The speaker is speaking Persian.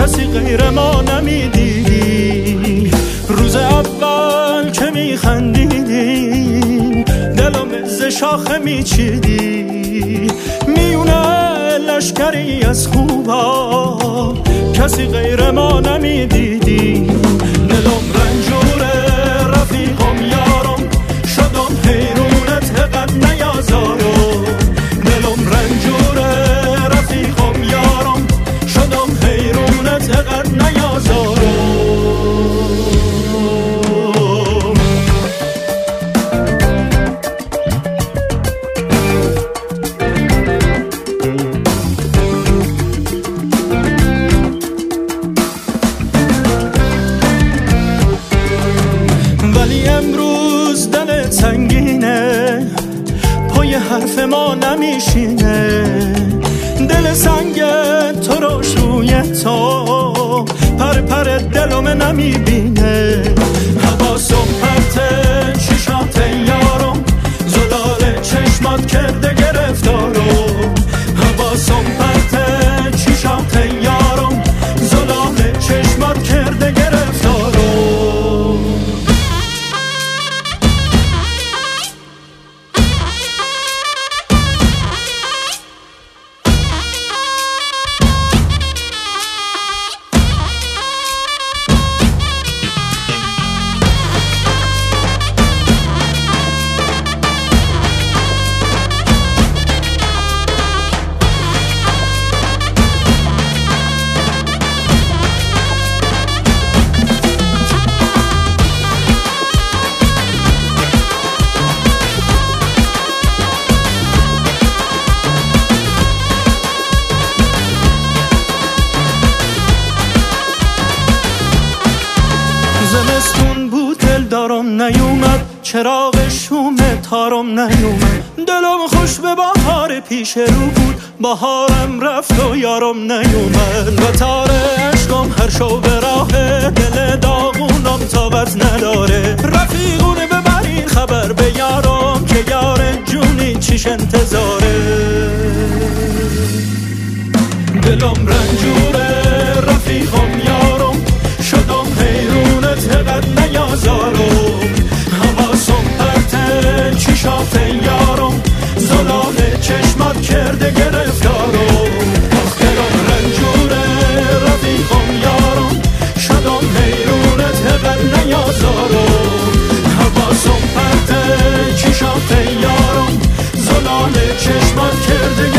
کسی غیر ما نمیدیدی. روز اول که میخندیدی دلم ز شاخه میچیدی. میونه لشکری از خوبا کسی غیر ما نمیدیدی. دلم رنجوره رفیقم یارم شدم حیرونت قد نیازارم. دلم رنجوره رفیقم یارم شدم حیرونت قد نیازارم. ولی امروز دل سنگینه پای حرف ما نمیشینه. دل سنگ تو روش روی تو پر پر دلم نمیبینه. حواسم پرته چشات یارم زلال چشمات کرده گرفتارم. حواسم پرته چشات یارم زلال چشمات کرده گرفتارم. زمستون بود دل دارم نیومد چراغ شوم تارم نیومد. دلم خوش به بهار پیش رو بود بهارم رفت و یارم نیومد. و تار عشقم هر شو به راه دل داغونم تابت نداره. رفیقونه ببرین خبر به یارم که یار جونی چیش انتظاره. دلم رنجوره رفیقم یارم شدم حیرونت قد نیازارم. حواسم پرته چشات یارم زلال چشمات کرده گرفتارم. دلم رنجوره رفیقم یارم شدم حیرونت قد نیازارم. حواسم پرته چشات یارم زلال چشمات کرده